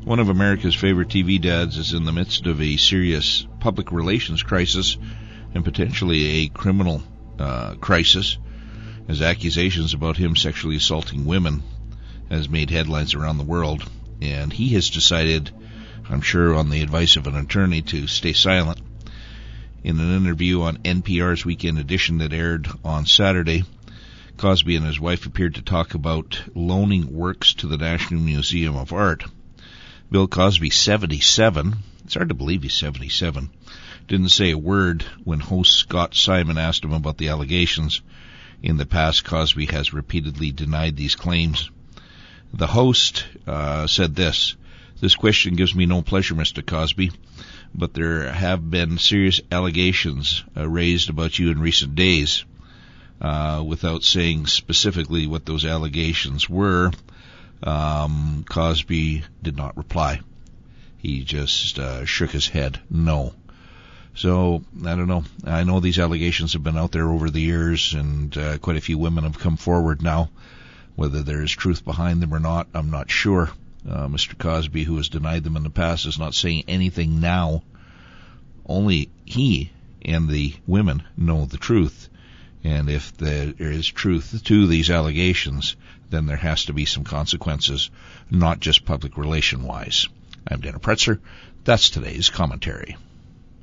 One of America's favorite TV dads is in the midst of a serious public relations crisis and potentially a criminal crisis, as accusations about him sexually assaulting women has made headlines around the world. And he has decided, I'm sure on the advice of an attorney, to stay silent. In an interview on NPR's Weekend Edition that aired on Saturday, Cosby and his wife appeared to talk about loaning works to the National Museum of Art. Bill Cosby, 77, it's hard to believe he's 77, didn't say a word when host Scott Simon asked him about the allegations. In the past, Cosby has repeatedly denied these claims. The host said this: "This question gives me no pleasure, Mr. Cosby, but there have been serious allegations raised about you in recent days." Without saying specifically what those allegations were, Cosby did not reply. He just shook his head no. So, I don't know. I know these allegations have been out there over the years, and quite a few women have come forward now. Whether there is truth behind them or not, I'm not sure. Mr. Cosby, who has denied them in the past, is not saying anything now. Only he and the women know the truth. And if there is truth to these allegations, then there has to be some consequences, not just public relation-wise. I'm Dana Pretzer. That's today's commentary.